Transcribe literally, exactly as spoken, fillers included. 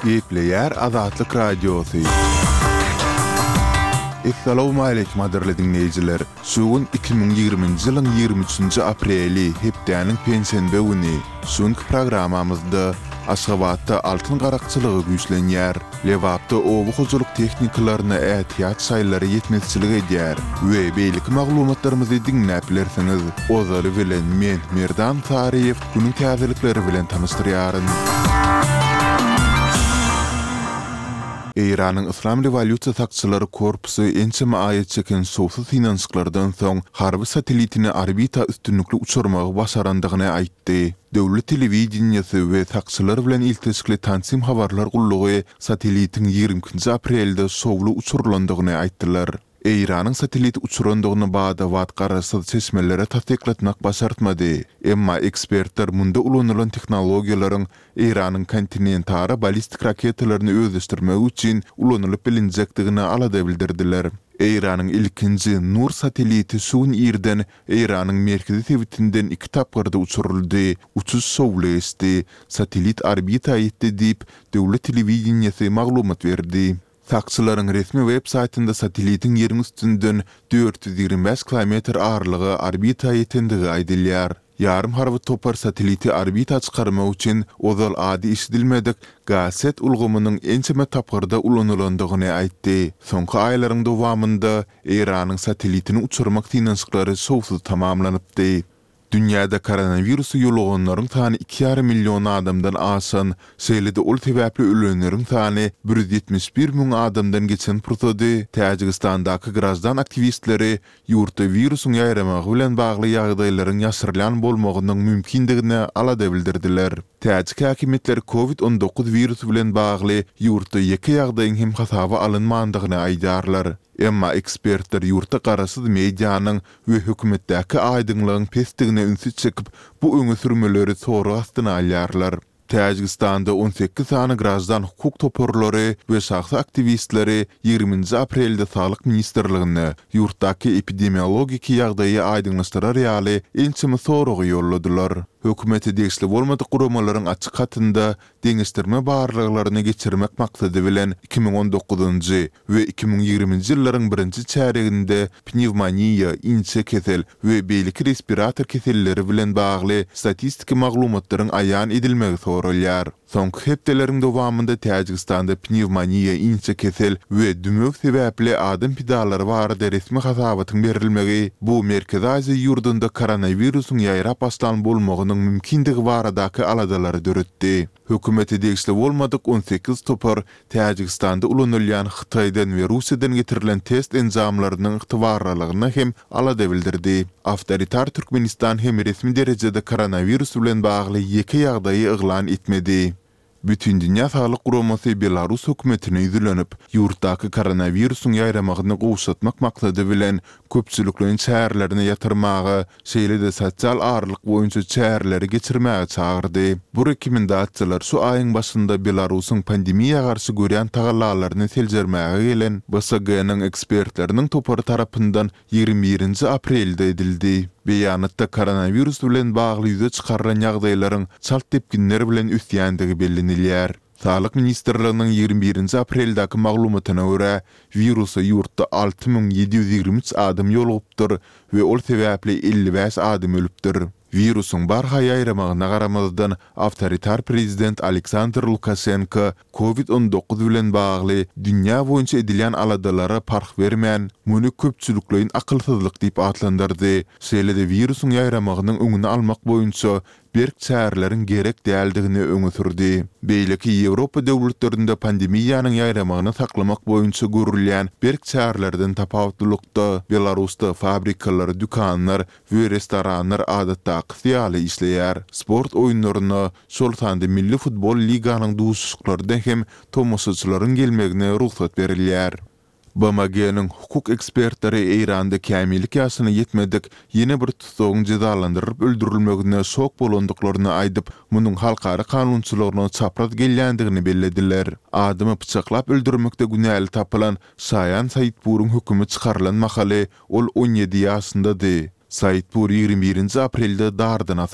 Gepleyer Azatlyk Radiosu. Assalamu alaykum aderli dinleyijiler. Şugun iki bin ýygrymynjy ýylyň ýygrimi üçinji apreli hepdeniň pensiýenbe güni. Şuňky programamyzda Aşgabatda altyn garakçylygy güýçlenýär. Lewapda owu huzurluk teknikalaryna ätiyat saýlary ýetmezçilik edýär. We beýlik maglumatlarymyzy dinläp bilersiňiz. Ozary bilen men Merdan Tariýew günüň täzelikleri bilen tanışdyrýaryn. İran'ın İslam Revolüsiýa Sakçylary Korpusy ençeme aýat çeken sowsuz finanslardan soň harby satelitini orbita üstünlükli uçurmagy başarandygyny aýtdy. Döwlet telewizionyasy we sakçylar bilen iltisikli tansim habarlar gullugy satelitin ýigrimkinji aprelde sowlu uçurulandygyny aýtdylar. İran'ın satelit uçurandygyny bada wat garaşsyz çeşmelere tasdiklatmak başartmady. Emma ekspertler munda ulanylan tehnologiýalaryň İran'ın kontinentara balistik raketalaryny özleşdirmek üçin ulanylyp bilinjekdigini alada bildirdiler. İran'ın ilkinji Nur sateliti suň ýerden İran'ın merkezi tebitinden iki tapgyrda uçuruldy. Uçuş sowlu esdi. Satelit orbita ýetdi diýip döwlet telewizionyasy maglumat berdi. Sakçylaryň resmi web saýtynda satelitin ýeriň üstünden dört yüz ýigri beş kilometr arlygy orbita ýetendigi aýdylýar. Yarım harby topar sateliti orbita çykarmak üçin ozal ady işdilmedik gaset ulgamynyň ençeme tapgyrda ulanylandygyny aýtdy. Soňky aýlaryň dowamında İran'yň satelitini uçurmak finansyklary sowsuz tamamlanypdy. Dünyada koronavirusu ýolaganlaryň sany iki ýarym million adamdan aşan, şeýlede ol sebäpli ölenleriň sany bir yüz ýetmiş bir müň adamdan geçen pursady. Täjikistandaky grazdan aktivistleri ýurtda virusyň ýaýramagy bilen bagly ýagdaýlaryň ýaşyrylan bolmagynyň mümkindigini alada bildirdiler. Täjik häkimetleri covid on dokuz virusu bilen bagly ýurtda ýeki ýagdaýyň hem hasaba alynmandygyny aýdarlar. Emma ekspertler ýurtda garaşsyz mediýanyň we hökümetdäki aýdyňlygyň pesdigine ünsü çekip bu öňe sürmeleri soru astyna alýarlar. Täjikistanda on sekiz sany grazdan hukuk toparlary we şahsy aktivistleri ýygrüminji aprelde Sağlyk Ministrligine ýurtdaky epidemiologik ýagdaýy aýdyňlaşdyrar ýaly ençeme soragy ýolladylar. Hökümeti degişli bolmadyk guramalaryň açyk hatynda deňişdirme barlyklaryny geçirmek maksady bilen iki bin on dokuzunjy we iki bin ýigriminji ýyllaryň birinji çäreginde pnevmoniýa, inçe kesel we beýlik respirator keselleri bilen bagly statistik maglumatlaryň aýan edilmegi sorulýar. Soňky hepdeleriň dowamında Täjikistanda pnevmoniýa, inçe kesel we dümök sebäpli adam pidalary barada resmi hasabatyň berilmegi bu Merkezi Aziýa ýurdunda koronavirusyň ýaýrap başlan bolmagynyň mümkindigi baradaky aladalary döretdi. Hökümeti degişli bolmadyk on sekiz topar Täjikistanda ulanylýan Hytaýdan we Russiýadan getirilen test enzamlarynyň ygtybarlygyny hem alada bildirdi. Awtoritar Türkmenistan hem resmi derejede koronavirus bilen bagly ýeki ýagdaýy eglan etmedi. Bütün Dünya Sağlyk Guramasy Belarus hökümetine ýüzlenip, ýurtdaky koronavirusyň ýaýramagyny gowşatmak maksady bilen köpçülikliň şäherlerine ýatyrmagy, şeýle-de sosial arlyk boýunça şäherleri geçirmäge çagyrdy. Bu rekomendatsiýalar şu aýyň başynda Belarusyň pandemiýa garşy görýän tagallalaryny seljermäge gelen B S G-nyň ekspertleriniň topary tarapyndan ýygrimi birinji aprelde edildi. Beýanatda koronavirus bilen bagly ýüze çykarylan ýagdaýlaryň çalt tepkinleri bilen üstýändigi bellenilýär. Sağlyk Ministrliginiň ýygrimi birinji apreldäki maglumatyna görä, virusy ýurtda alty müň ýedi ýüz ýigri üç adam ýolugypdyr we ol sebäpli elli beş adam ölüpdir. Virusyň barha ýaýramagyna garamazdan awtoritar prezident Aleksandr Lukashenko covid on dokuz bilen bagly dünýä boýunça edilen aladalary park bermän, muny köpçülikliň akylsyzlyk diýip adlandyrdy. Şeýle-de virusyň ýaýramagynyň öňüni almak boýunça berk çäreleriň gerek däldigini öňe sürdi. Beýleki Ýewropa döwletlerinde pandemiýanyň ýaýramagyny saklamak boýunça görülýän berk çärelerden tapawutlykda Belarusda fabrikalar, dükanlar we restoranlar adatda ýaly işleýär. Sport oýunlaryna, şol sanda milli futbol liganyň duşuklarynda hem tomoşaçylaryň gelmegine ruhsat berilýär. B M G-niň hukuk ekspertleri Eýranda kämillik ýaşyna ýetmedik ýene bir tutsagyň jazalandyryp öldürilmegine şok bolandyklaryny aýdyp, munyň halkary kanunçylygyna çapraz gelýändigini bellediler. Adamy pyçaklap öldürmekde günäli tapylan Sayan Saýitpur'un hökümi çykarylan mahaly ol on ýedi ýaşyndady. Saýitpur ýygrimi birinji aprelde dardan